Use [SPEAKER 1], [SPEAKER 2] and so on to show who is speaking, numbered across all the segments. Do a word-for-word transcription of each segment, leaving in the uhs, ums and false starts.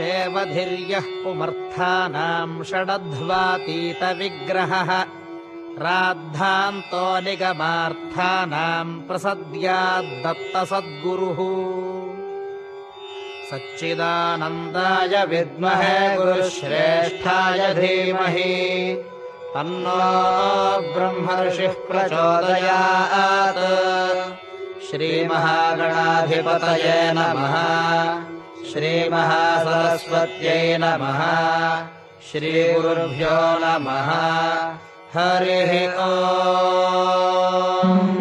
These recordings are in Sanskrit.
[SPEAKER 1] शेवधिर्यः पुमर्थानाम् षडध्वातीतविग्रहः राद्धान्तो निगमार्थानाम् प्रसद्याद्दत्तसद्गुरुः सच्चिदानन्दाय विद्महे गुरुश्रेष्ठाय धीमहि तन्नो ब्रह्मर्षिः प्रचोदयात्। श्रीमहागणाधिपतये नमः। श्रीमहासरस्वत्यै नमः। श्रीगुरुभ्यो नमः। हरिः ओम्।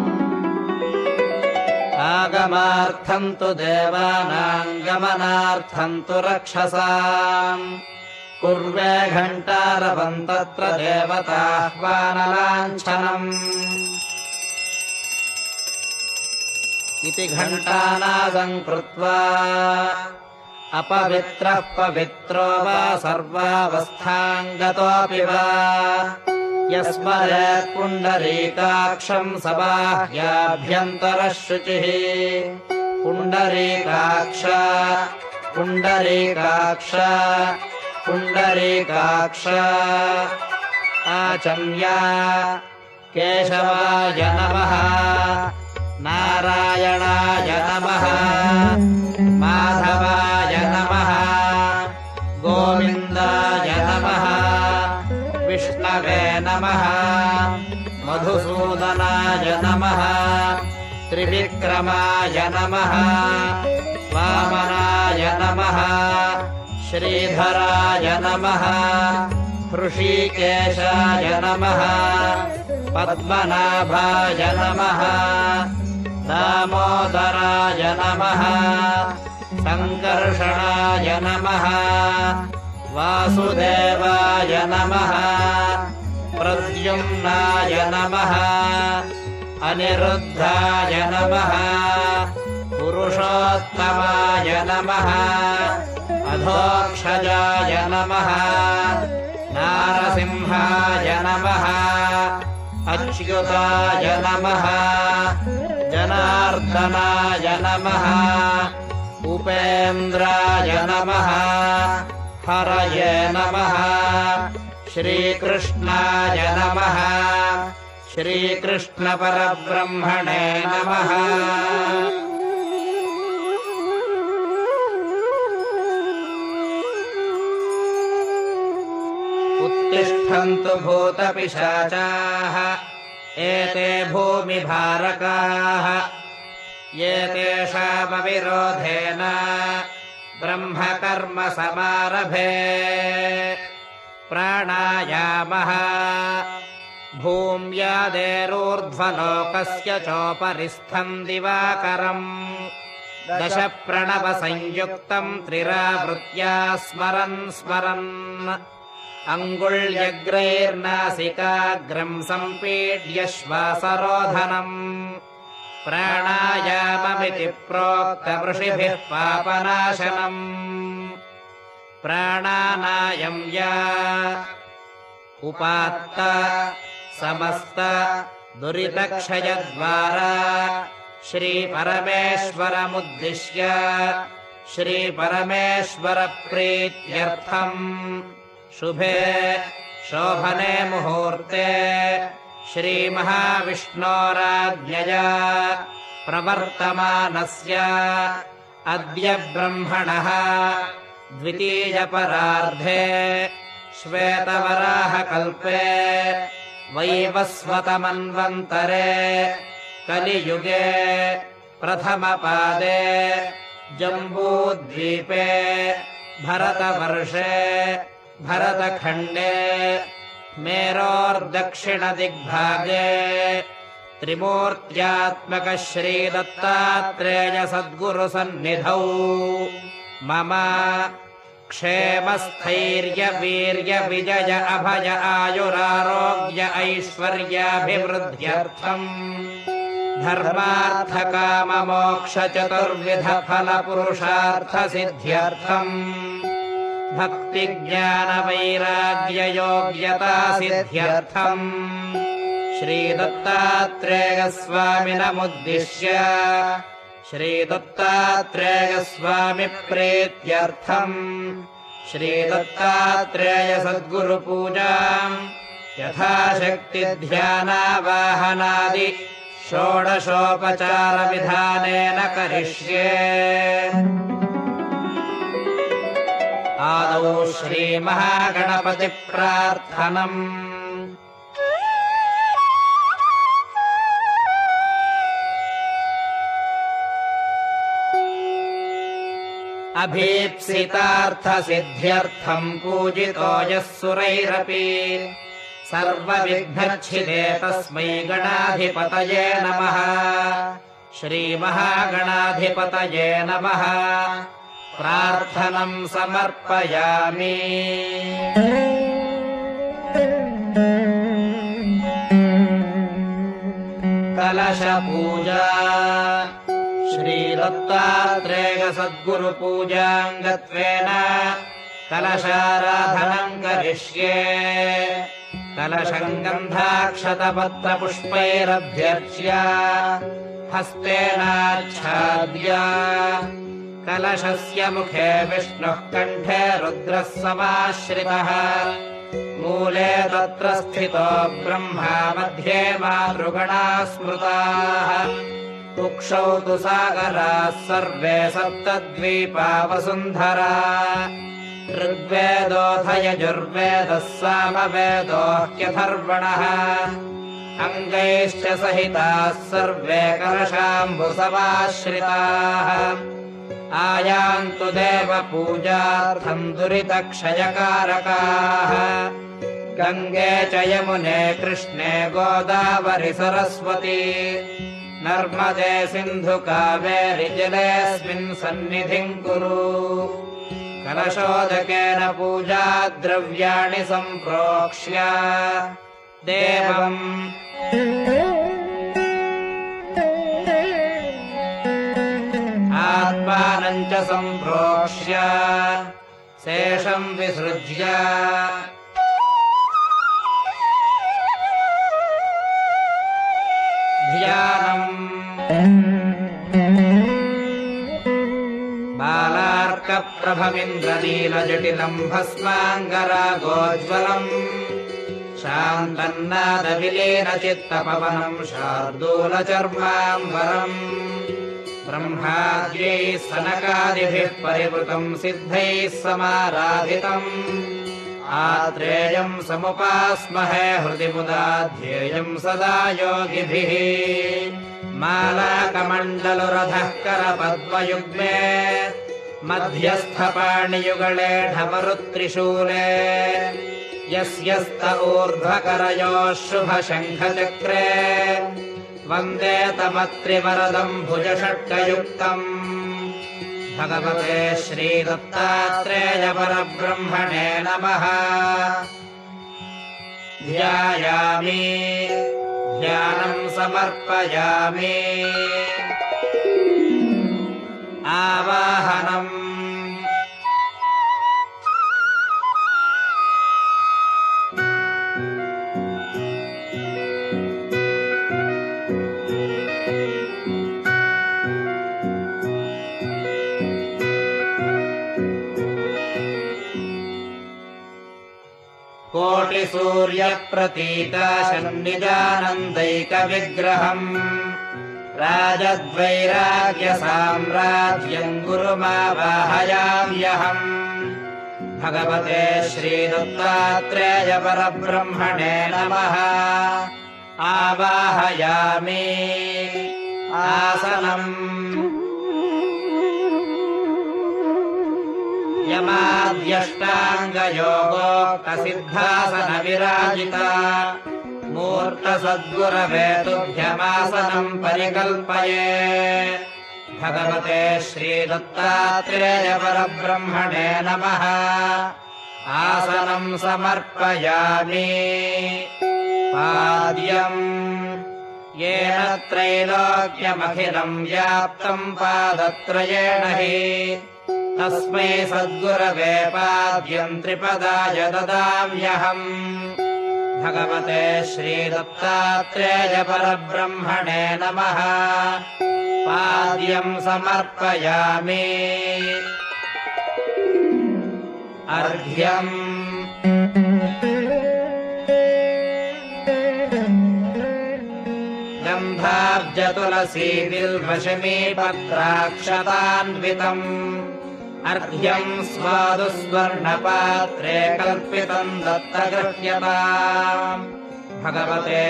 [SPEAKER 1] आगमार्थम् तु देवानाम् गमनार्थम् तु रक्षसाम् कुर्वे घण्टारवम् तत्र देवताह्वानलाञ्छनम् इति घण्टानादम् कृत्वा अपवित्रः पवित्रो वा सर्वावस्थाम् गतोऽपि वा यस्मरेत् पुण्डरीकाक्षम् स बाह्याभ्यन्तरः शुचिः। पुण्डरीकाक्ष पुण्डरीकाक्ष पुण्डरीकाक्ष आचम्या केशवाय नमः। नारायणाय नमः। माधवाय नमः। गोविन्दाय नमः। विष्णवे नमः। मधुसूदनाय नमः। त्रिविक्रमाय नमः। वामनाय नमः। श्रीधराय नमः। हृषीकेशाय नमः। पद्मनाभाय नमः। दामोदराय नमः। सङ्कर्षणाय नमः। वासुदेवाय नमः। प्रद्युम्नाय नमः। अनिरुद्धाय नमः। पुरुषोत्तमाय नमः। अधोक्षजाय नमः। नारसिंहाय नमः। अच्युताय नमः। जनार्दनाय नमः। उपेन्द्राय नमः। हरये नमः। श्रीकृष्णाय नमः। श्रीकृष्णपरब्रह्मणे नमः। उत्तिष्ठन्तु भूतपिशाचाः एते भूमिभारकाः ये तेषामविरोधेन ब्रह्मकर्म समारभे। प्राणायामः भूम्यादेरूर्ध्वलोकस्य चोपरिस्थम् दिवाकरम् दश प्रणवसंयुक्तम् त्रिरावृत्या स्मरन् स्मरन् अङ्गुल्यग्रैर्नासिकाग्रम् सम्पीड्य श्वासरोधनम् प्राणायाममिति प्रोक्तमृषिभिः पापनाशनम्। प्राणानायम् या उपात्त समस्त दुरितक्षयद्वारा श्रीपरमेश्वरमुद्दिश्य श्रीपरमेश्वरप्रीत्यर्थम् शुभे शोभने मुहूर्ते श्रीमहाविष्णोराज्ञया प्रवर्तमानस्य अद्य ब्रह्मणः द्वितीयपरार्धे श्वेतवराहकल्पे वैवस्वतमन्वन्तरे कलियुगे प्रथमपादे जम्बूद्वीपे भरतवर्षे भरतखण्डे मेरोर्दक्षिणदिग्भागे त्रिमूर्त्यात्मकः श्रीदत्तात्रेयसद्गुरुसन्निधौ मम क्षेमस्थैर्यवीर्यविजय अभय आयुरारोग्य ऐश्वर्याभिवृद्ध्यर्थम् धर्मार्थकाममोक्षचतुर्विधफलपुरुषार्थसिद्ध्यर्थम् भक्तिज्ञानवैराग्ययोग्यतासिद्ध्यर्थम् श्रीदत्तात्रेयस्वामिनमुद्दिश्य श्रीदत्तात्रेयस्वामि प्रीत्यर्थम् श्रीदत्तात्रेय सद्गुरुपूजाम् यथाशक्ति ध्यानावाहनादि षोडशोपचारविधानेन करिष्ये। आदौ श्रीमहागणपतिप्रार्थनम्। अभीप्सितार्थसिद्ध्यर्थम् पूजितो यः सुरैरपि सर्वविघ्नच्छिदे तस्मै गणाधिपतये नमः। श्रीमहागणाधिपतये नमः। प्रार्थनम् समर्पयामि। कलशपूजा। श्रीदत्तात्रेय सद्गुरुपूजाङ्गत्वेन कलशाराधनम् करिष्ये। कलशम् गन्धाक्षतपत्रपुष्पैरभ्यर्च्य हस्तेनाच्छाद्य कलशस्य मुखे विष्णुः कण्ठे रुद्रः समाश्रितः मूले तत्र स्थितो ब्रह्मा मध्ये मातृगणाः स्मृताः कुक्षौ तु सागराः सर्वे सप्तद्वीपा वसुन्धरा ऋग्वेदोऽथ यजुर्वेदः सामवेदो ह्यथर्वणः अङ्गैश्च सहिताः सर्वे कलशाम्बुसमाश्रिताः आयान्तु देवपूजार्थम् दुरितक्षयकारकाः गङ्गे च यमुने कृष्णे गोदावरि सरस्वती नर्मदे सिन्धु कावेरि जलेऽस्मिन् सन्निधिम् कुरु। कलशोदकेन पूजा द्रव्याणि सम्प्रोक्ष्य देवम् आत्मानम् च सम्प्रोक्ष्य शेषम् विसृज्य ध्यानम् बालार्कप्रभमिन्द्रनीलजटिलम् भस्माङ्गरागोज्ज्वलम् शान्तन्नादविलीनचित्तपवनम् शार्दूलचर्माम्बरम् ब्रह्माद्यैः सनकादिभिः परिवृतम् सिद्धैः समाराधितम् आत्रेयम् समुपास्महे हृदि मुदा ध्येयम् सदा योगिभिः। मालाकमण्डलुरधः करपद्मयुग्मे मध्यस्थपाणियुगले ढमरुत्रिशूले यस्यस्त ऊर्ध्वकरयोः शुभशङ्खचक्रे वन्दे तमत्रिवरदम् भुजषट्कयुक्तम् भगवते श्रीदत्तात्रेय परब्रह्मणे नमः। ध्यायामि ध्यानम् समर्पयामि। आवाहनम् कोटिसूर्यप्रतीकाशन्निजानन्दैकविग्रहम् राजद्वैराग्यसाम्राज्यम् गुरुमावाहयाम्यहम्। भगवते श्रीदत्तात्रेय परब्रह्मणे नमः। आवाहयामि। आसनम् यमाद्यष्टाङ्गयोगोक्तसिद्धासनविराजिता मूर्तसद्गुरवे तुभ्यमासनम् परिकल्पये। भगवते श्रीदत्तात्रेय परब्रह्मणे नमः। आसनम् समर्पयामि। पाद्यम् येन त्रैलोक्यमखिलम् व्याप्तम् पादत्रयेण हि तस्मै सद्गुरवे पाद्यम् त्रिपदाय ददाम्यहम्। भगवते श्रीदत्तात्रेयपरब्रह्मणे नमः। पाद्यं समर्पयामि। अर्घ्यम् गन्धाब्जतुलसी बिल्वशमीपत्राक्षतान्वितम्। अर्घ्यम् स्वादुस्वर्णपात्रे कल्पितम् दत्तगृह्यताम्। भगवते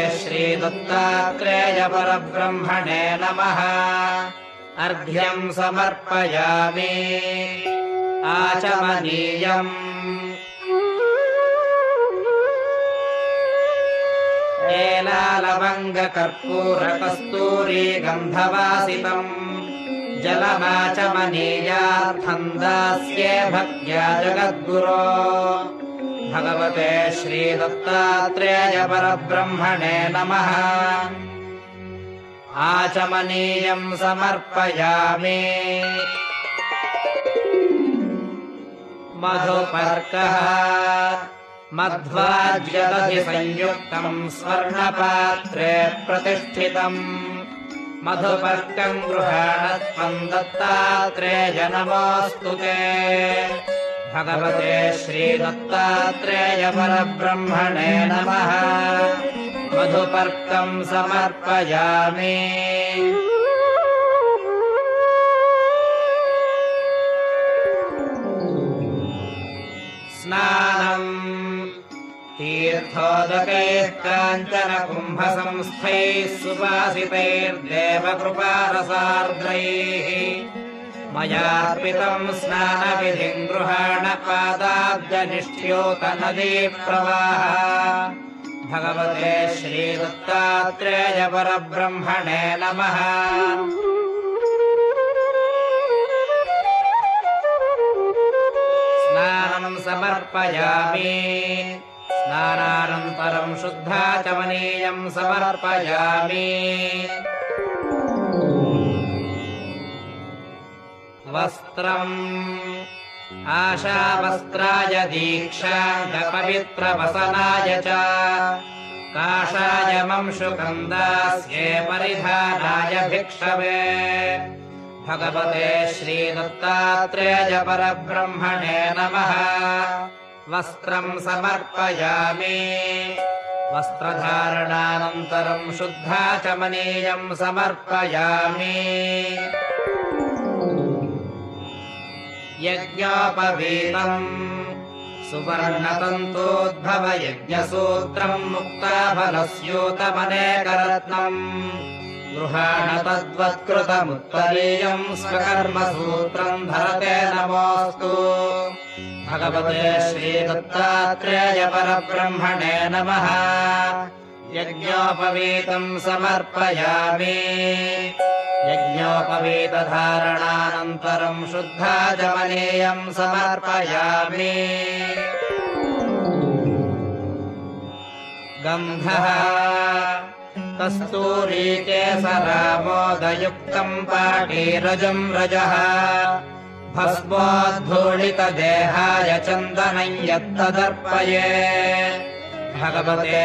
[SPEAKER 1] श्रीदत्तात्रेयपरब्रह्मणे नमः। अर्घ्यम् समर्पयामि। आचमनीयम् एलालवङ्गकर्पूरकस्तूरी गन्धवासितम् जलमाचमनीयार्थम् दास्ये भक्त्या जगद्गुरो। भगवते श्रीदत्तात्रेयपरब्रह्मणे नमः। आचमनीयम् समर्पयामि। मधुपर्कः मध्वाज्यदधिसंयुक्तम् स्वर्णपात्रे प्रतिष्ठितम्। मधुपर्कम् गृहाणत्वम् दत्तात्रेय नमोऽस्तु ते। भगवते श्रीदत्तात्रेयपरब्रह्मणे नमः। मधुपर्कम् समर्पयामि। स्नानम् तीर्थोदकैः काञ्चनकुम्भसंस्थैः सुवासितैर्देवकृपारसार्द्रैः मयार्पितम् स्नानविधिम् गृहाण पादाब्जनिष्ठ्योतनदीप्रवाहः। भगवते श्रीदत्तात्रेयपरब्रह्मणे नमः। स्नानम् समर्पयामि। स्नानानन्तरम् शुद्धाचमनीयम् समर्पयामि। वस्त्रम् आशावस्त्राय दीक्षाङ्गपवित्रवसनाय च काषायमंशुकम् दास्ये परिधानाय भिक्षवे। भगवते श्रीदत्तात्रेयपरब्रह्मणे नमः। वस्त्रम् समर्पयामि। वस्त्रधारणानन्तरम् शुद्धाचमनीयम् समर्पयामि। यज्ञोपवीतम् सुवर्णतन्तोद्भवयज्ञसूत्रम् मुक्ताफलस्यूतमनेकरत्नम् गृहाण तद्वत्कृतमुत्तरीयम् स्वकर्मसूत्रम् धरते नमोऽस्तु। भगवते श्रीदत्तात्रेयपरब्रह्मणे नमः। यज्ञोपवीतम् समर्पयामि। यज्ञोपवीतधारणानन्तरम् शुद्धाचमनीयम् समर्पयामि। गन्धः कस्तूरीकेसरामोदयुक्तम् पाटीरजम् रजः भस्मोद्धूलितदेहाय चन्दनम् यत्तदर्पये। भगवते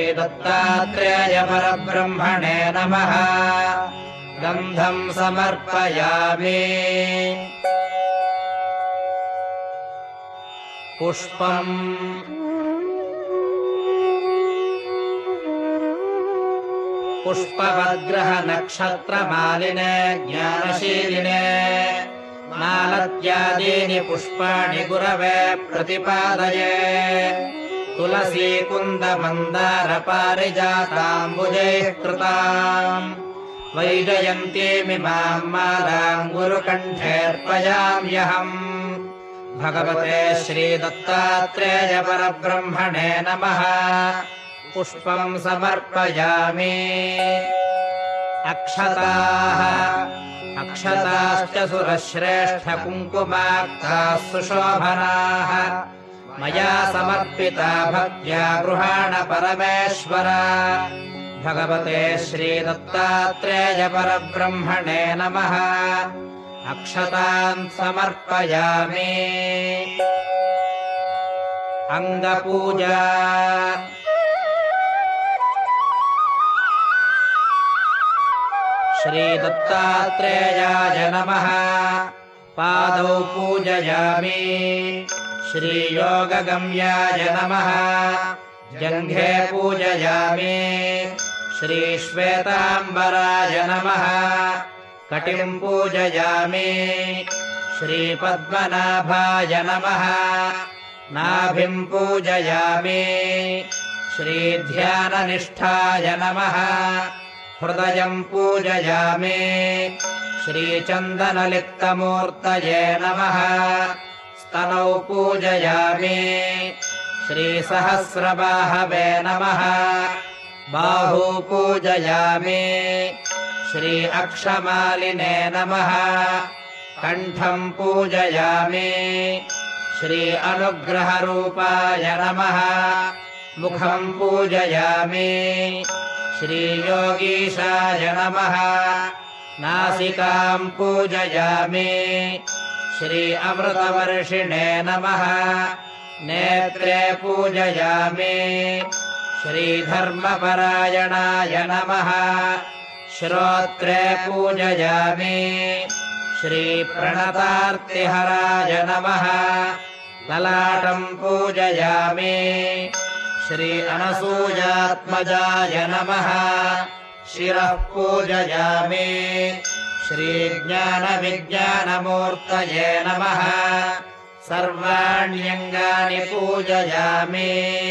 [SPEAKER 1] श्रीदत्तात्रेयपरब्रह्मणे नमः। गन्धम् समर्पयामि। पुष्पम् पुष्पवद्ग्रहनक्षत्रमालिने ज्ञानशीलिने मालत्यादीनि पुष्पाणि गुरवे प्रतिपादये। तुलसीकुन्दमन्दारपारिजाताम्बुजैः कृताम् वैजयन्तीमिमाम् मालाम् गुरुकण्ठेऽर्पयाम्यहम्। भगवते श्रीदत्तात्रेयपरब्रह्मणे नमः। पुष्पम् समर्पयामि। अक्षताः अक्षताश्च सुरश्रेष्ठकुङ्कुमाक्ताः सुशोभनाः मया समर्पिता भक्त्या गृहाण परमेश्वर। भगवते श्रीदत्तात्रेयपरब्रह्मणे नमः। अक्षतान् समर्पयामि। अङ्गपूजा श्रीदत्तात्रेयाय नमः। पादौ पूजयामि। श्रीयोगगम्याय नमः। जङ्घे पूजयामि। श्रीश्वेताम्बराय नमः। कटिं पूजयामि। श्रीपद्मनाभाय नमः। नाभिं पूजयामि। श्रीध्याननिष्ठाय नमः। हृदयं पूजयामि। श्रीचन्दनलिप्तमूर्तये नमः। स्तनौ पूजयामि। श्रीसहस्रबाहवे नमः। बाहू पूजयामि। श्री अक्षमालिने नमः। कण्ठं पूजयामि। श्री अनुग्रहरूपाय नमः। मुखं पूजयामि। श्रीयोगीशाय नमः। नासिकां पूजयामि। श्री अमृतवर्षिणे नमः। नेत्रे पूजयामि। श्रीधर्मपरायणाय नमः। श्रोत्रे पूजयामि। श्रीप्रणतार्तिहराय नमः। ललाटं पूजयामि। श्री अनसूयात्मजाय नमः। शिरः पूजयामि। श्रीज्ञानविज्ञानमूर्तये नमः। सर्वाण्यङ्गानि पूजयामि।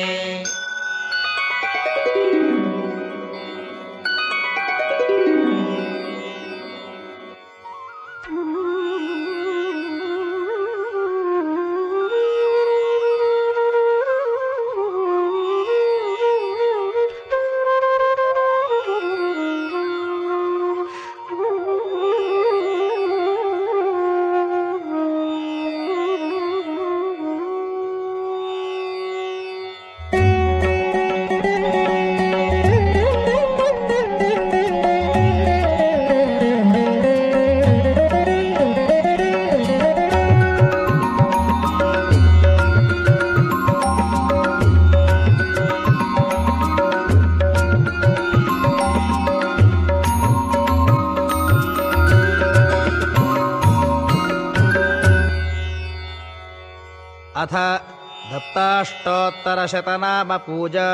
[SPEAKER 2] अथ दत्ताष्टोत्तरशतनाम पूजा।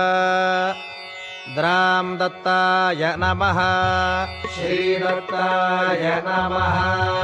[SPEAKER 2] द्रां दत्ताय नमः।
[SPEAKER 1] श्रीदत्ताय नमः।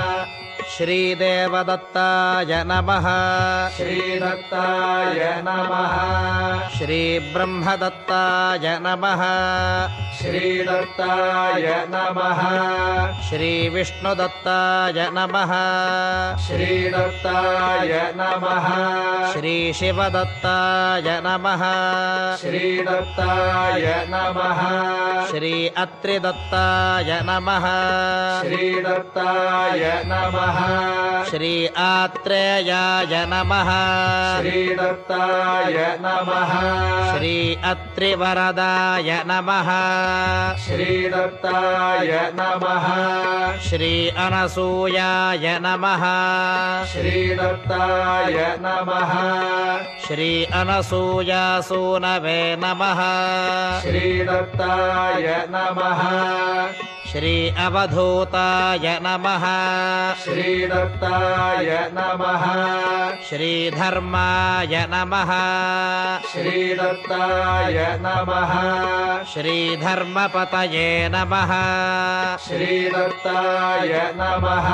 [SPEAKER 2] श्रीदेवदत्ताय नमः।
[SPEAKER 1] श्रीदत्ताय नमः।
[SPEAKER 2] श्रीब्रह्मदत्ताय नमः।
[SPEAKER 1] श्रीदत्ताय नमः।
[SPEAKER 2] श्रीविष्णुदत्ताय नमः।
[SPEAKER 1] श्रीदत्ताय नमः।
[SPEAKER 2] श्रीशिवदत्ताय नमः।
[SPEAKER 1] श्रीदत्ताय नमः।
[SPEAKER 2] श्री अत्रिदत्ताय नमः।
[SPEAKER 1] श्रीदत्ताय नमः।
[SPEAKER 2] श्री आत्रेयाय नमः।
[SPEAKER 1] श्रीदत्ताय नमः।
[SPEAKER 2] श्री अत्रिवरदाय नमः।
[SPEAKER 1] श्रीदत्ताय नमः।
[SPEAKER 2] श्री अनसूयाय नमः।
[SPEAKER 1] श्रीदत्ताय नमः।
[SPEAKER 2] श्री अनसूयासूनवे नमः।
[SPEAKER 1] श्रीदत्ताय नमः।
[SPEAKER 2] श्री अवधूताय नमः।
[SPEAKER 1] श्रीदत्ताय नमः।
[SPEAKER 2] श्रीधर्माय नमः।
[SPEAKER 1] श्रीदत्ताय नमः।
[SPEAKER 2] श्रीधर्मपतये नमः।
[SPEAKER 1] श्रीदत्ताय नमः।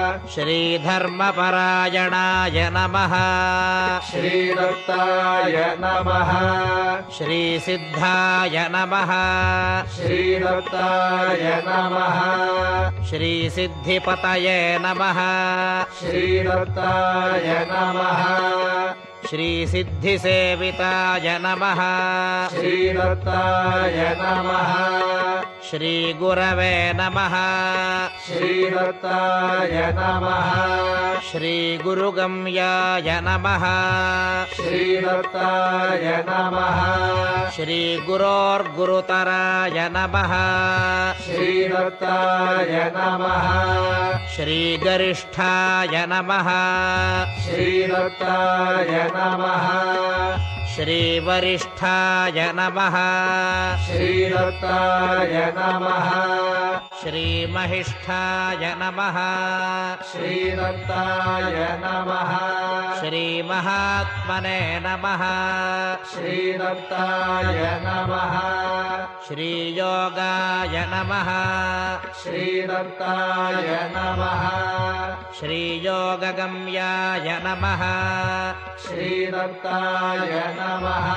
[SPEAKER 2] श्रीधर्मपरायणाय नमः।
[SPEAKER 1] श्रीदत्ताय नमः।
[SPEAKER 2] श्रीसिद्धाय नमः।
[SPEAKER 1] श्रीदत्ताय नमः।
[SPEAKER 2] श्रीसिद्धिपतये नमः।
[SPEAKER 1] श्रीदत्ताय नमः।
[SPEAKER 2] श्रीसिद्धिसेविताय नमः।
[SPEAKER 1] श्रीदत्ताय नमः।
[SPEAKER 2] श्रीगुरवे नमः।
[SPEAKER 1] श्रीदत्ताय नमः।
[SPEAKER 2] श्रीगुरुगम्याय नमः।
[SPEAKER 1] श्रीदत्ताय नमः।
[SPEAKER 2] श्रीगुरोर्गुरुतराय नमः।
[SPEAKER 1] श्रीदत्ताय नमः।
[SPEAKER 2] श्रीगरिष्ठाय नमः।
[SPEAKER 1] श्रीदत्ताय नमः।
[SPEAKER 2] श्रीवरिष्ठाय नमः।
[SPEAKER 1] श्रीदत्ताय नमः।
[SPEAKER 2] श्रीमहिष्ठाय नमः
[SPEAKER 1] श्रीदत्ताय नमः
[SPEAKER 2] श्रीमहात्मने नमः
[SPEAKER 1] श्रीदत्ताय नमः
[SPEAKER 2] श्रीयोगाय नमः
[SPEAKER 1] श्रीदत्ताय नमः
[SPEAKER 2] श्रीयोगगम्याय नमः
[SPEAKER 1] श्रीदत्ताय नमः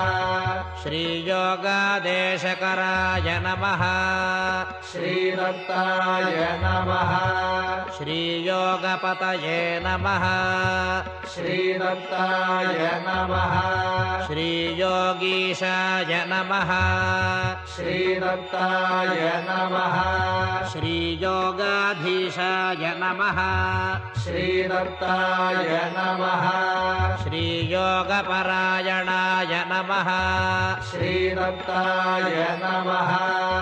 [SPEAKER 2] श्रीयोगादेशकराय नमः
[SPEAKER 1] श्रीदत्ताय नमः
[SPEAKER 2] श्रीयोगपतये नमः
[SPEAKER 1] श्रीदत्ताय नमः
[SPEAKER 2] श्रीयोगीशाय नमः
[SPEAKER 1] श्रीदत्ताय नमः
[SPEAKER 2] श्रीयोगाधीशाय नमः
[SPEAKER 1] श्रीदत्ताय नमः
[SPEAKER 2] श्रीयोगपरायणाय नमः
[SPEAKER 1] श्रीदत्ताय नमः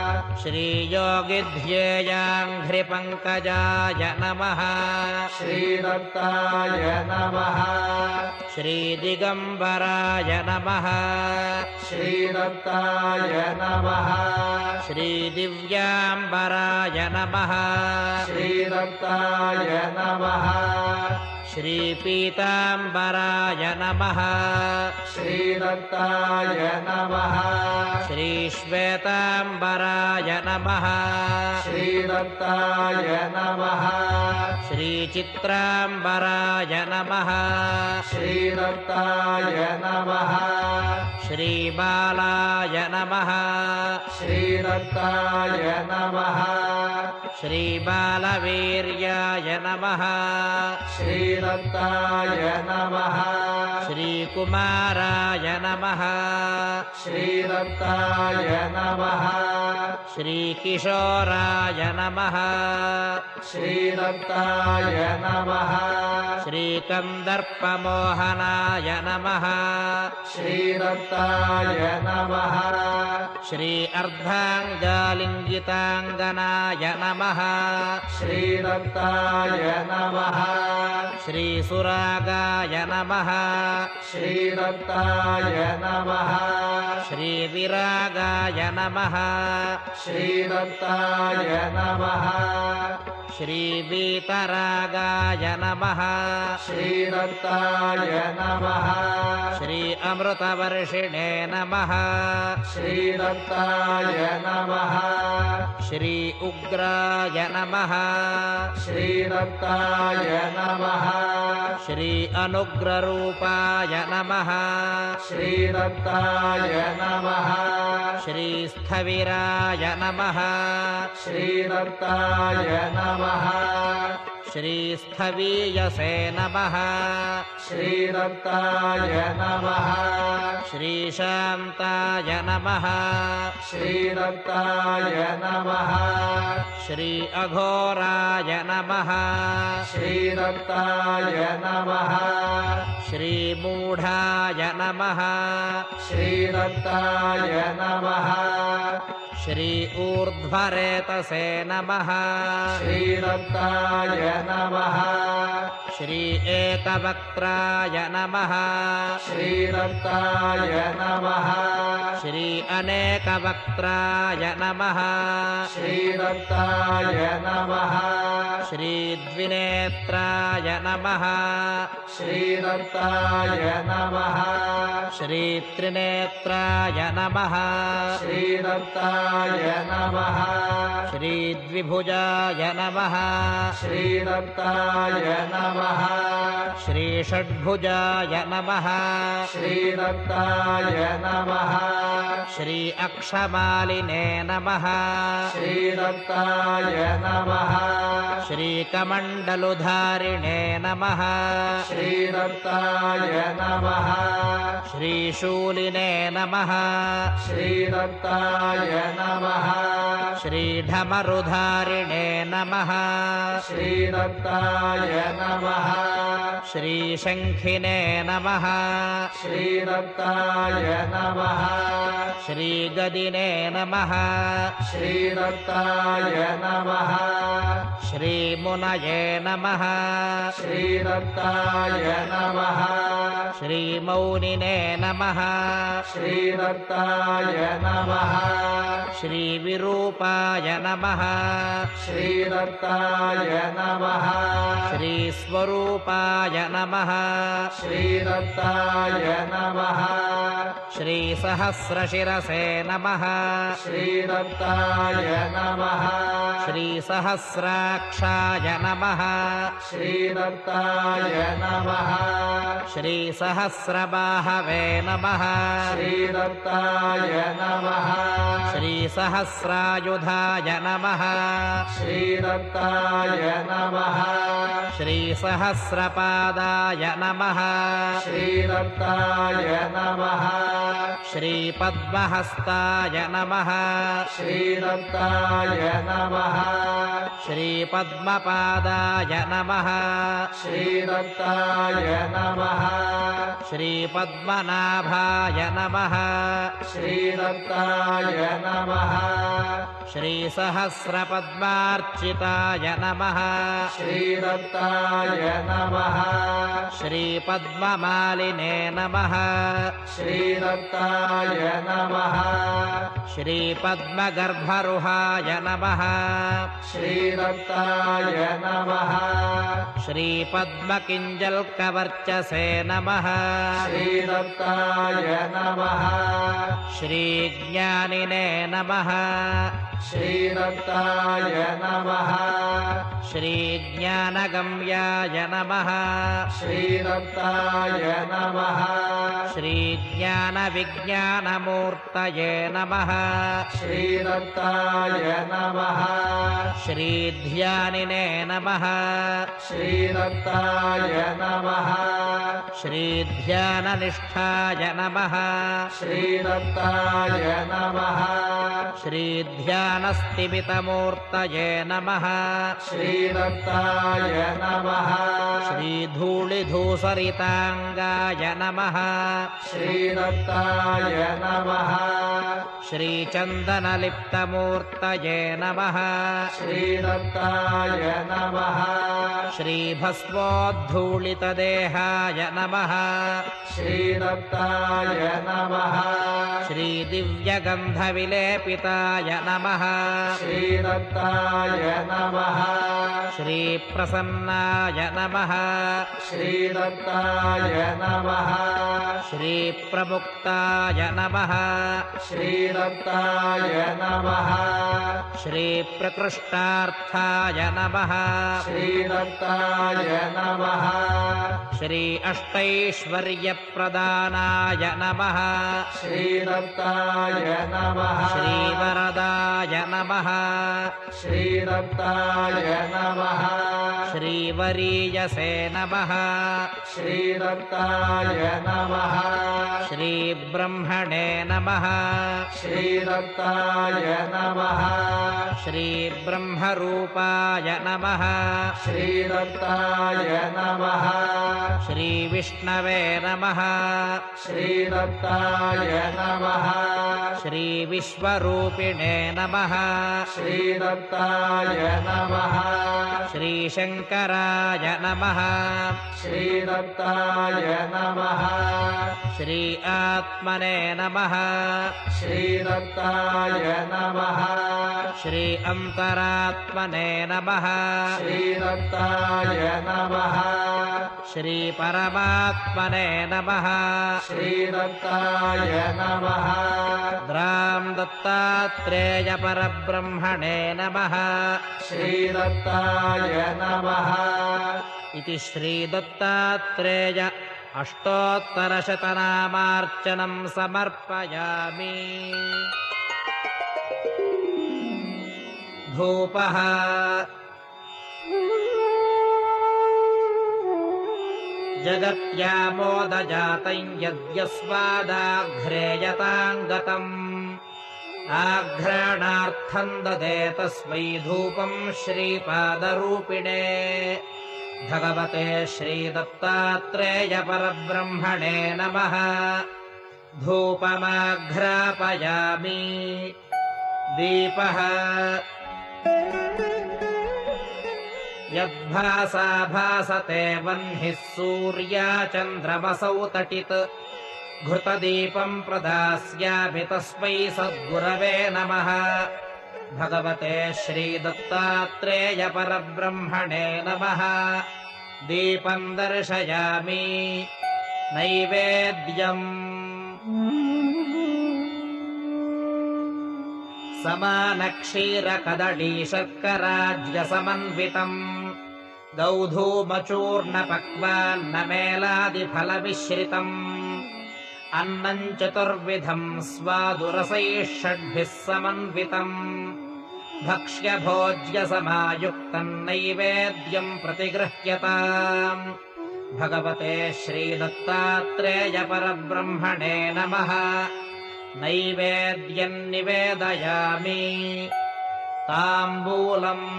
[SPEAKER 2] श्रीयोगिध्येयाङ्घ्रिपङ्कजाय नमः
[SPEAKER 1] श्रीदत्ताय नमः
[SPEAKER 2] श्रीदिगम्बराय नमः
[SPEAKER 1] श्रीदत्ताय नमः
[SPEAKER 2] श्रीदिव्याम्बराय नमः
[SPEAKER 1] श्रीदत्ताय नमः
[SPEAKER 2] श्रीपीताम्बराय नमः
[SPEAKER 1] श्रीदत्ताय नमः
[SPEAKER 2] श्रीश्वेताम्बराय नमः
[SPEAKER 1] श्रीदत्ताय नमः
[SPEAKER 2] श्रीचित्राम्बराय नमः
[SPEAKER 1] श्रीदत्ताय नमः
[SPEAKER 2] श्रीबालाय नमः
[SPEAKER 1] श्रीदत्ताय नमः
[SPEAKER 2] श्रीबालवीर्याय नमः
[SPEAKER 1] श्रीदत्ताय नमः
[SPEAKER 2] श्रीकुमाराय नमः
[SPEAKER 1] श्रीदत्ताय नमः
[SPEAKER 2] श्रीकिशोराय नमः
[SPEAKER 1] श्रीदत्ताय नमः
[SPEAKER 2] श्रीकन्दर्पमोहनाय नमः
[SPEAKER 1] श्रीदत्ताय नमः
[SPEAKER 2] श्री अर्धाङ्गालिङ्गिताङ्गनाय नमः
[SPEAKER 1] श्रीदत्ताय नमः
[SPEAKER 2] श्रीसुरागाय नमः
[SPEAKER 1] श्रीदत्ताय नमः
[SPEAKER 2] श्रीविरागाय नमः
[SPEAKER 1] श्रीदत्ताय नमः
[SPEAKER 2] श्रीवीतरागाय नमः
[SPEAKER 1] श्रीदत्ताय नमः
[SPEAKER 2] श्री अमृतवर्षिणे नमः
[SPEAKER 1] श्रीदत्ताय नमः
[SPEAKER 2] श्री उग्राय नमः
[SPEAKER 1] श्रीदत्ताय नमः
[SPEAKER 2] श्री अनुग्ररूपाय नमः
[SPEAKER 1] श्रीदत्ताय नमः
[SPEAKER 2] श्री स्थविराय नमः
[SPEAKER 1] श्रीदत्ताय नमः
[SPEAKER 2] श्री स्थवीयसे नमः
[SPEAKER 1] श्रीदत्ताय नमः
[SPEAKER 2] श्रीशान्ताय नमः
[SPEAKER 1] श्रीदत्ताय नमः
[SPEAKER 2] श्री अघोराय नमः
[SPEAKER 1] श्रीदत्ताय नमः
[SPEAKER 2] श्रीमूढाय नमः
[SPEAKER 1] श्रीदत्ताय नमः
[SPEAKER 2] श्री ऊर्ध्वरेतसे नमः
[SPEAKER 1] श्रीदत्ताय नमः
[SPEAKER 2] श्री एकवक्त्राय नमः
[SPEAKER 1] श्रीदत्ताय नमः
[SPEAKER 2] श्री अनेकवक्त्राय नमः
[SPEAKER 1] श्रीदत्ताय नमः
[SPEAKER 2] श्री द्विनेत्राय नमः
[SPEAKER 1] श्रीदत्ताय नमः
[SPEAKER 2] श्री त्रिनेत्राय नमः
[SPEAKER 1] श्रीदत्ताय नमः
[SPEAKER 2] श्री द्विभुजाय नमः
[SPEAKER 1] श्रीदत्ताय नमः
[SPEAKER 2] श्री षड्भुजाय नमः
[SPEAKER 1] श्रीदत्ताय नमः
[SPEAKER 2] श्री अक्षमालिने नमः
[SPEAKER 1] श्रीदत्ताय नमः
[SPEAKER 2] श्री कमण्डलुधारिणे नमः
[SPEAKER 1] श्रीदत्ताय नमः
[SPEAKER 2] श्री शूलिने नमः
[SPEAKER 1] श्रीदत्ताय नमः
[SPEAKER 2] श्री ढमरुधारिणे नमः
[SPEAKER 1] श्रीदत्ताय नमः
[SPEAKER 2] श्री शङ्खिने नमः
[SPEAKER 1] श्रीदत्ताय नमः
[SPEAKER 2] श्री गदिने नमः
[SPEAKER 1] श्रीदत्ताय नमः
[SPEAKER 2] श्री मुनये नमः
[SPEAKER 1] श्रीदत्ताय नमः
[SPEAKER 2] श्री मौनिने नमः
[SPEAKER 1] श्रीदत्ताय नमः
[SPEAKER 2] श्री विरूपाय नमः नमः
[SPEAKER 1] श्रीदत्ताय नमः
[SPEAKER 2] श्रीस्वरूपाय नमः
[SPEAKER 1] श्रीदत्ताय नमः
[SPEAKER 2] श्रीसहस्रशिरसे नमः
[SPEAKER 1] श्रीदत्ताय नमः
[SPEAKER 2] श्रीसहस्राक्षाय नमः
[SPEAKER 1] श्रीदत्ताय नमः
[SPEAKER 2] श्रीसहस्रबाहवे नमः
[SPEAKER 1] श्रीदत्ताय नमः
[SPEAKER 2] श्रीसहस्रायुधाय नमः
[SPEAKER 1] श्रीदत्ताय नमः
[SPEAKER 2] श्रीसहस्रपादाय नमः
[SPEAKER 1] श्रीदत्ताय नमः
[SPEAKER 2] श्रीपद्महस्ताय नमः
[SPEAKER 1] श्रीदत्ताय नमः
[SPEAKER 2] श्रीपद्मपादाय नमः
[SPEAKER 1] श्रीदत्ताय नमः
[SPEAKER 2] श्रीपद्मनाभाय नमः
[SPEAKER 1] श्रीदत्ताय नमः
[SPEAKER 2] श्रीसहस्रपद्मार्चिताय नमः
[SPEAKER 1] श्रीदत्ताय नमः
[SPEAKER 2] श्रीपद्ममालिने नमः
[SPEAKER 1] श्रीदत्ताय नमः
[SPEAKER 2] श्रीपद्मगर्भरुहाय नमः
[SPEAKER 1] श्रीदत्ताय नमः
[SPEAKER 2] श्रीपद्मकिञ्जल्कवर्चसे नमः
[SPEAKER 1] श्रीदत्ताय नमः
[SPEAKER 2] श्रीज्ञानिने नमः
[SPEAKER 1] श्रीदत्ताय नमः
[SPEAKER 2] श्रीज्ञानगम्याय नमः
[SPEAKER 1] श्रीदत्ताय नमः
[SPEAKER 2] श्रीज्ञानविज्ञानमूर्तये नमः
[SPEAKER 1] श्रीदत्ताय नमः
[SPEAKER 2] श्रीध्यानिने नमः
[SPEAKER 1] श्रीदत्ताय नमः
[SPEAKER 2] श्रीध्याननिष्ठाय नमः
[SPEAKER 1] श्रीदत्ताय नमः
[SPEAKER 2] श्रीध्यानस्तिमितमूर्तये नमः
[SPEAKER 1] श्रीदत्ताय नमः
[SPEAKER 2] श्रीधूलिधूसरिताङ्गाय नमः
[SPEAKER 1] श्रीदत्ताय नमः
[SPEAKER 2] श्रीचन्दनलिप्तमूर्तये नमः
[SPEAKER 1] श्रीदत्ताय नमः
[SPEAKER 2] श्रीभस्मोद्धूलितदेहाय नमः
[SPEAKER 1] श्रीदत्ताय नमः
[SPEAKER 2] श्रीदिव्यगन्धविलेपिताय नमः
[SPEAKER 1] श्रीदत्ताय नमः
[SPEAKER 2] श्रीप्रसन्नाय नमः
[SPEAKER 1] श्रीदत्ताय नमः
[SPEAKER 2] श्रीप्रमुक्ताय नमः
[SPEAKER 1] श्रीदत्ताय नमः
[SPEAKER 2] श्रीप्रकृष्टार्थाय नमः
[SPEAKER 1] श्रीदत्ताय नमः
[SPEAKER 2] श्री अष्टैश्वर्यप्रदानाय नमः
[SPEAKER 1] श्रीदत्ताय नमः
[SPEAKER 2] श्रीवरदाय नमः
[SPEAKER 1] श्रीदत्ताय नमः
[SPEAKER 2] श्रीवरीयसे नमः
[SPEAKER 1] श्रीदत्ताय नमः
[SPEAKER 2] श्रीब्रह्मणे नमः
[SPEAKER 1] श्रीदत्ताय नमः
[SPEAKER 2] श्रीब्रह्मरूपाय नमः
[SPEAKER 1] श्रीदत्ताय नमः
[SPEAKER 2] श्रीविष्णवे नमः
[SPEAKER 1] श्रीदत्ताय नमः
[SPEAKER 2] श्रीविश्वरूपिणे नमः
[SPEAKER 1] श्रीदत्ताय नमः
[SPEAKER 2] श्रीशङ्कराय नमः
[SPEAKER 1] श्रीदत्ताय नमः
[SPEAKER 2] श्री आत्मने नमः
[SPEAKER 1] श्रीदत्ताय नमः
[SPEAKER 2] श्री अन्तरात्मने नमः
[SPEAKER 1] श्रीदत्ताय नमः
[SPEAKER 2] श्रीपरमात्मने नमः
[SPEAKER 1] श्रीदत्ताय नमः
[SPEAKER 2] द्रां दत्तात्रेयपरब्रह्मणे नमः
[SPEAKER 1] श्रीदत्ताय नमः
[SPEAKER 2] इति श्रीदत्तात्रेय अष्टोत्तरशतनामार्चनं समर्पयामि। धूपः जगत्यामोदजातं यद्यस्मादाघ्रेयताङ्गतम् आघ्राणार्थं ददे तस्मै धूपं श्रीपादरूपिणे भगवते श्रीदत्तात्रेयपरब्रह्मणे नमः। धूपमाघ्रापयामि। दीपः यद्भासा भासते वह्निः सूर्या चन्द्रमसौ तटित् घृतदीपं प्रदास्यामि तस्मै सद्गुरवे नमः। भगवते श्रीदत्तात्रेयपरब्रह्मणे नमः। दीपम् दर्शयामि नैवेद्यम् समानक्षीरकदळीशर्कराज्यसमन्वितम् गौधूमचूर्णपक्वान्नमेलादिफलमिश्रितम् अन्नम् चतुर्विधम् स्वादुरसैः षड्भिः समन्वितम् भक्ष्यभोज्यसमायुक्तम् नैवेद्यम् प्रतिगृह्यताम्। भगवते श्रीदत्तात्रेयपरब्रह्मणे नमः। नैवेद्यम् निवेदयामि ताम्बूलम्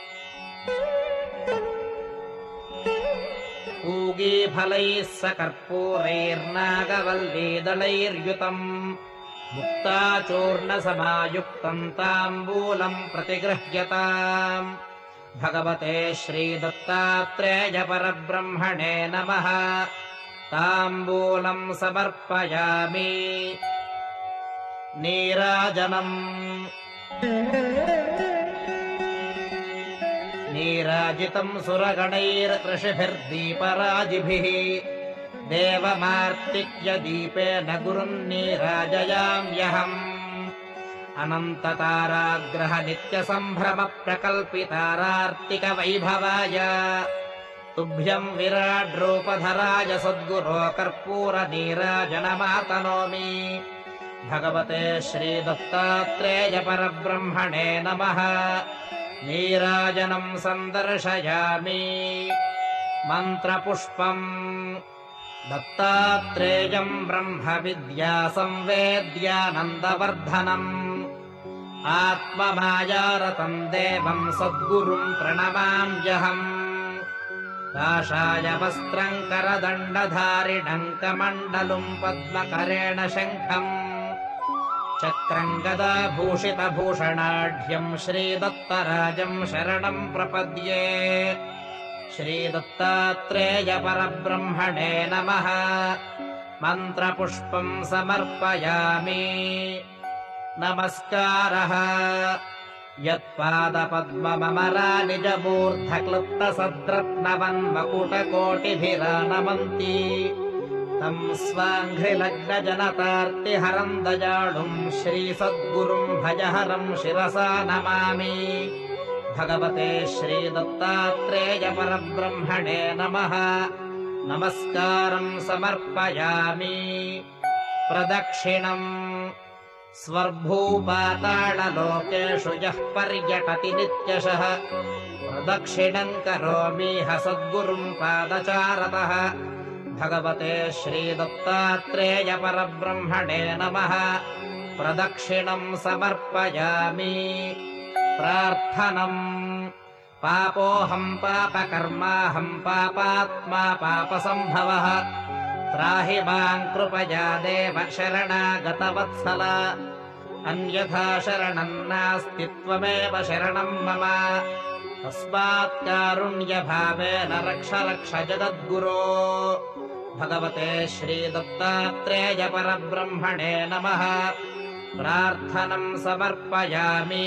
[SPEAKER 2] पूगीफलैः सकर्पूरैर्नागवल्लीदलैर्युतम् मुक्ताचूर्णसमायुक्तम् ताम्बूलम् प्रतिगृह्यताम्। भगवते श्रीदत्तात्रेयपरब्रह्मणे नमः। ताम्बूलम् समर्पयामि नीराजनम् नीराजितम् सुरगणैर्ऋषिभिर्दीपराजिभिः देवमार्तिक्यदीपेन गुरुम् नीराजयाम्यहम्। अनन्तताराग्रह नित्यसम्भ्रमप्रकल्पितारार्तिकवैभवाय तुभ्यम् विराड्रूपधराय सद्गुरो कर्पूरनीराजनमातनोमि। भगवते श्रीदत्तात्रेयपरब्रह्मणे नमः। नीराजनम् सन्दर्शयामि मन्त्रपुष्पम् दत्तात्रेयम् ब्रह्मविद्यासंवेद्यानन्दवर्धनम् आत्ममायारतम् देवम् सद्गुरुम् प्रणमाम्यहम्। काषायवस्त्रम् करदण्डधारिणम् कमण्डलुम् पद्मकरेण शङ्खम् चक्रम् गदाभूषितभूषणाढ्यम् श्रीदत्तराजम् शरणम् प्रपद्ये। श्रीदत्तात्रेयपरब्रह्मणे नमः। मन्त्रपुष्पम् समर्पयामि नमस्कारः। यत्पादपद्ममरा निजमूर्धक्लुप्तसद्रत्नवन्मकुटकोटिभिरानमन्ति तम् स्वाङ्घ्रिलग्नजनतार्तिहरम् दयाळुम् श्रीसद्गुरुम् भजहरम् शिरसा नमामि। भगवते श्रीदत्तात्रेयपरब्रह्मणे नमः। नमस्कारम् समर्पयामि प्रदक्षिणम् स्वर्भूपाताललोकेषु यः पर्यटति नित्यशः प्रदक्षिणम् करोमीह सद्गुरुम् पादचारतः। भगवते श्रीदत्तात्रेयपरब्रह्मणे नमः। प्रदक्षिणम् समर्पयामि प्रार्थनम् पापोऽहम् पापकर्माहम् पापात्मा पापसम्भवः त्राहि माम् कृपया देव शरणागतवत्सल अन्यथा शरणम् नास्ति त्वमेव शरणम् मम। तस्मात् कारुण्यभावेन रक्ष रक्ष जगद्गुरो। भगवते श्रीदत्तात्रेयपरब्रह्मणे नमः। प्रार्थनम् समर्पयामि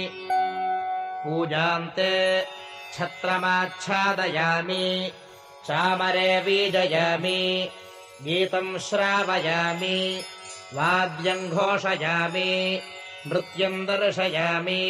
[SPEAKER 2] पूजान्ते छत्रमाच्छादयामि चामरे बीजयामि गीतम् श्रावयामि वाद्यम् घोषयामि नृत्यम् दर्शयामि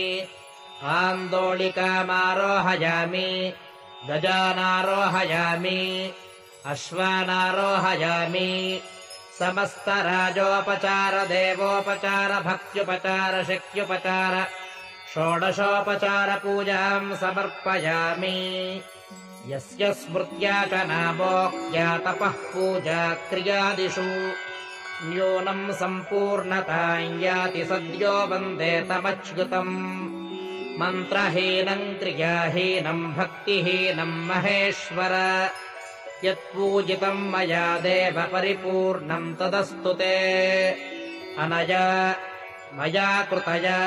[SPEAKER 2] आन्दोलिकामारोहयामि गजानारोहयामि अश्वानारोहयामि समस्तराजोपचार देवोपचार भक्त्युपचार शक्त्युपचार षोडशोपचार पूजाम् समर्पयामि। यस्य स्मृत्या च नामोक्त्या तपः पूजा क्रियादिषु न्यूनम् सम्पूर्णताम् याति सद्यो वन्दे तमच्युतम्। मन्त्रहीनम् क्रियाहीनम् भक्तिहीनम् महेश्वर यत्पूजितम् मया देव परिपूर्णम् तदस्तु ते। अनया मया कृतया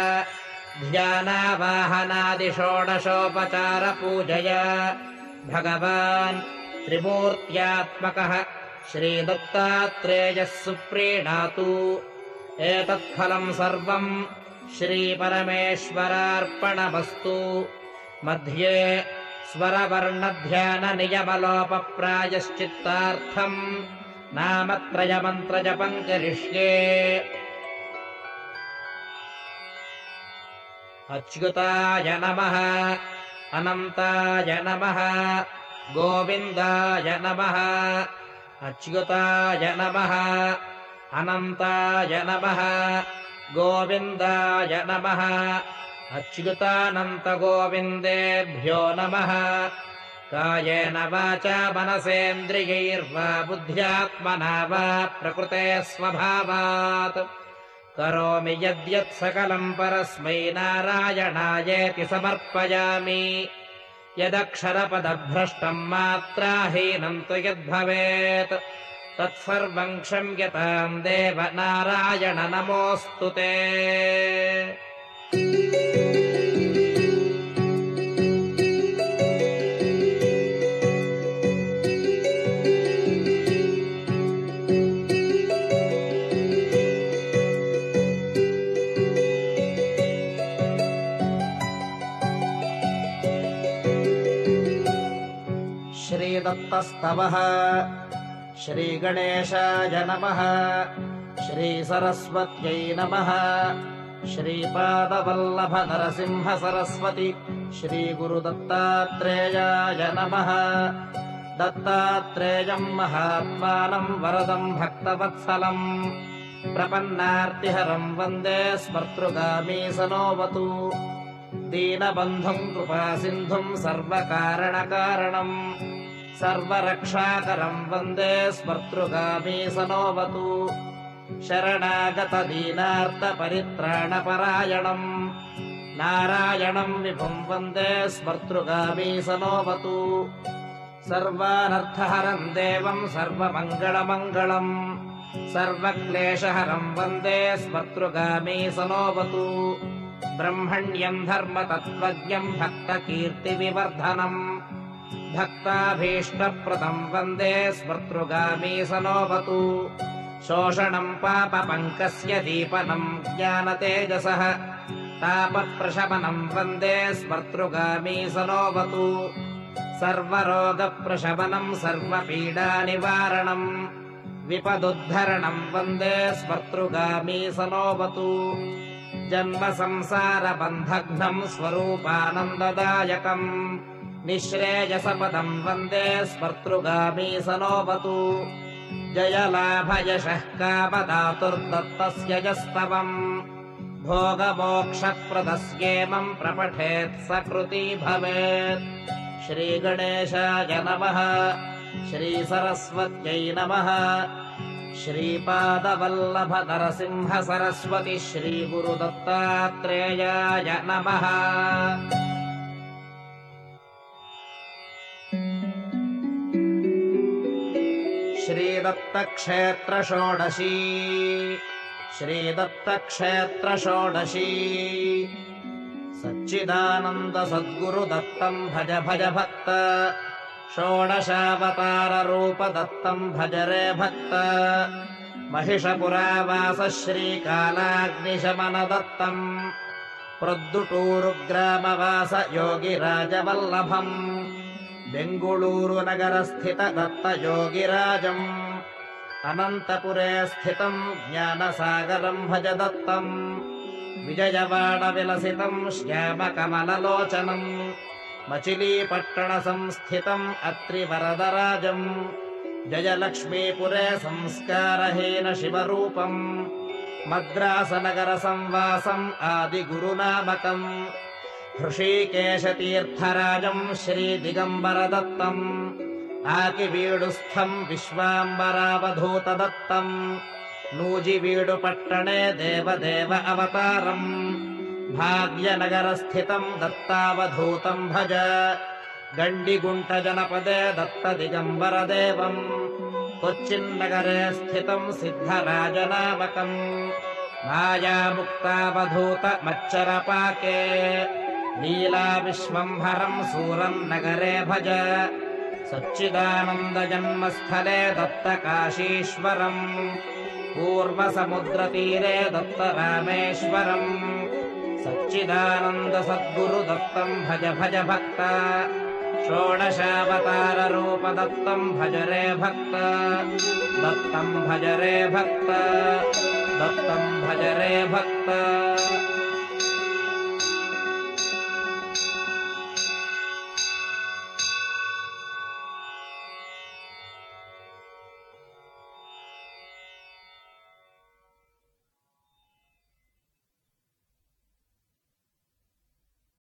[SPEAKER 2] ध्यानावाहनादिषोडशोपचारपूजया भगवान् त्रिमूर्त्यात्मकः श्रीदत्तात्रेयः सुप्रीणातु। एतत्फलम् सर्वम् श्रीपरमेश्वरार्पणमस्तु। मध्ये स्वरवर्णध्याननियमलोपप्रायश्चित्तार्थम् नामत्रयमन्त्रजपम् करिष्ये। अच्युताय नमः, अनन्ताय नमः, गोविन्दाय नमः। अच्युताय नमः, अनन्ताय नमः, गोविन्दाय नमः। अच्युतानन्तगोविन्देभ्यो नमः। कायेन वाचा मनसेन्द्रियैर्वा बुद्ध्यात्मना वा प्रकृते स्वभावात् करोमि यद्यत् सकलम् परस्मै नारायणायेति समर्पयामि। यदक्षरपदभ्रष्टम् मात्राहीनम् तु यद्भवेत् तत्सर्वम् क्षम्यताम् देव नारायण नमोऽस्तु ते।
[SPEAKER 1] श्रीदत्तस्तवः। श्रीगणेशाय नमः। श्रीसरस्वत्यै नमः। श्रीपादवल्लभ नरसिंह सरस्वती श्रीगुरुदत्तात्रेयाय नमः। दत्तात्रेयम् महात्मानम् वरदम् भक्तवत्सलम् प्रपन्नार्तिहरम् वन्दे स्मर्तृगामी सनोवतु। दीनबन्धुम् कृपासिन्धुम् सर्वकारणकारणम् सर्वरक्षाकरम् वन्दे स्मर्तृगामी सनोवतु। शरणागतदीनार्तपरित्राणपरायणम् नारायणम् विभुम् वन्दे स्मर्तृगामी सनोवतु। सर्वानर्थहरम् देवम् सर्वमङ्गलमङ्गलम् सर्वक्लेशहरम् वन्दे स्मर्तृगामी सनोवतु। ब्रह्मण्यम् धर्मतत्त्वज्ञम् भक्तकीर्तिविवर्धनम् भक्ताभीष्टप्रदम् वन्दे स्मर्तृगामी सनोवतु। शोषणम् पापपङ्कस्य दीपनम् ज्ञानतेजसः तापप्रशमनम् वन्दे स्मर्तृगामी सनोवतु। सर्वरोगप्रशमनम् सर्वपीडानिवारणम् विपदुद्धरणम् वन्दे स्मर्तृगामी सनोवतु। जन्मसंसारबन्धघ्नम् स्वरूपानन्ददायकम् निःश्रेयसपदम् वन्दे स्मर्तृगामी सनोवतु। जयलाभयशः कामदातुर्दत्तस्य यस्तवम् भोगमोक्षप्रदस्येमम् प्रपठेत् सकृती भवेत्। श्रीगणेशाय नमः। श्रीसरस्वत्यै नमः। श्रीपादवल्लभ नरसिंह सरस्वती श्रीगुरुदत्तात्रेयाय नमः। श्रीदत्तक्षेत्रषोडशी। श्रीदत्तक्षेत्रषोडशी। सच्चिदानन्दसद्गुरुदत्तम् भज भज भक्त षोडशावताररूपदत्तम् भज रे भक्त। महिषपुरावास श्रीकालाग्निशमनदत्तम् प्रद्दुटूरुग्रामवास योगिराजवल्लभम् बेङ्गळूरुनगरस्थित दत्तयोगिराजम् अनन्तपुरे स्थितम् ज्ञानसागरम् भज दत्तम्। विजयवाडविलसितम् श्यामकमललोचनम् मचिलीपट्टणसंस्थितम् अत्रिवरदराजम्। जयलक्ष्मीपुरे संस्कारहीन शिवरूपम् मद्रासनगरसंवासम् आदिगुरुनामकम्। हृषीकेशतीर्थराजम् श्रीदिगम्बरदत्तम् आकिवीडुस्थम् विश्वाम्बरावधूतदत्तम्। नूजिवीडुपट्टणे देवदेव अवतारम् भाग्यनगरस्थितम् दत्तावधूतम् भज। गण्डिगुण्टजनपदे दत्तदिगम्बरदेवम् कोच्चिन्नगरे स्थितम् सिद्धराजनामकम्। मायामुक्तावधूत मच्चरपाके लीलाविश्वम्भरम् सूरम् नगरे भज। सच्चिदानन्दजन्मस्थले दत्तकाशीश्वरम् पूर्वसमुद्रतीरे दत्तरामेश्वरम् सच्चिदानन्द सद्गुरु दत्तम् भज भज भक्त षोडशावतार रूप दत्तम् भज रे भक्त दत्तम् भज रे भक्त दत्तम् भज रे भक्त